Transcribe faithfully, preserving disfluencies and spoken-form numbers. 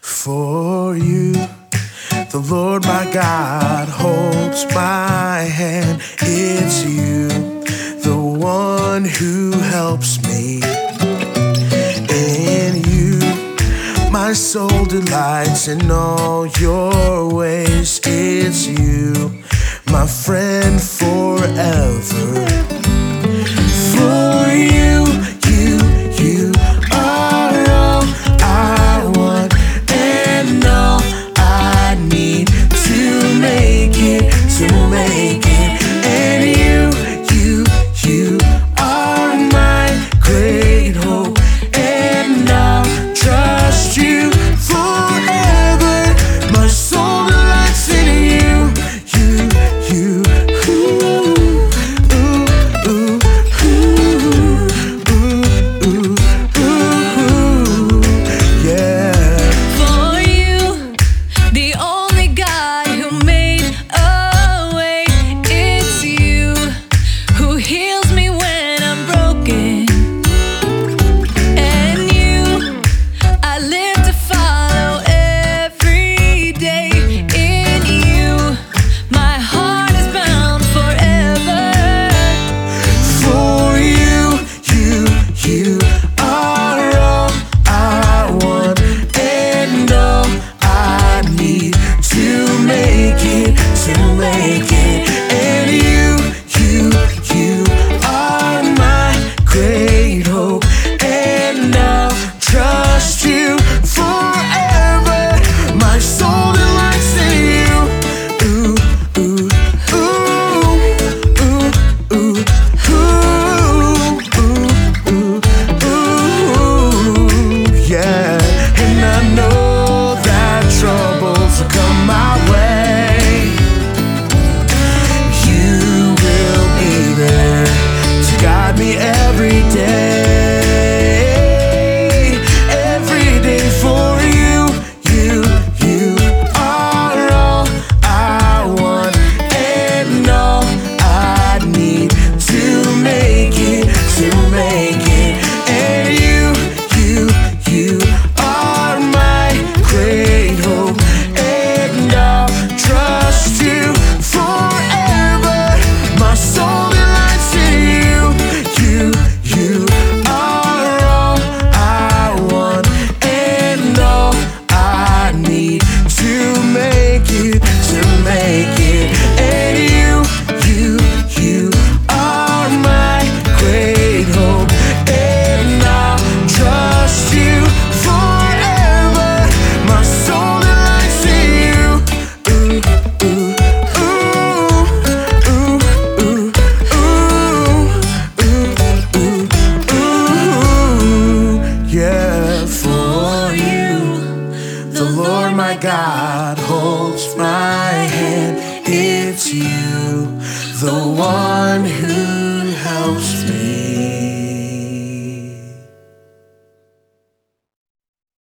For you, the Lord my God holds my hand. It's you, the one who helps me. In you, my soul delights in all your ways. It's you, my friend forever. For you, you, you are all I want and all I need to make it, to make it. And you, you, you are my great hope, and I'll trust you forever. My soul delights in you, you, you. Ooh, ooh, ooh, ooh, ooh, ooh, ooh, yeah. For you, the only God who made a way. It's you who heals me when I'm broken. And you, I live to follow every day. In you, my heart is bound forever. For you, you, you are all I want and all I need to make it, to make it. And you, you, you are my great hope, and I'll trust you forever. My soul delights in you. Ooh, ooh, ooh, ooh, ooh, ooh, ooh, ooh, yeah. And I know that troubles will come my way. You will be there to guide me every day, every day. For you, you, you are all I want and all I need to make it, to make it. And you, you, you are my great hope, and I'll trust you forever. My soul delights in you, you, you are all I want and all I need to make it, to make it. And you, you, you are my great hope, and I'll trust you forever. My soul delights in you. Ooh, ooh, ooh, ooh, ooh, ooh, ooh, ooh, yeah. For you, the Lord my God holds my hand. It's you, the one who helps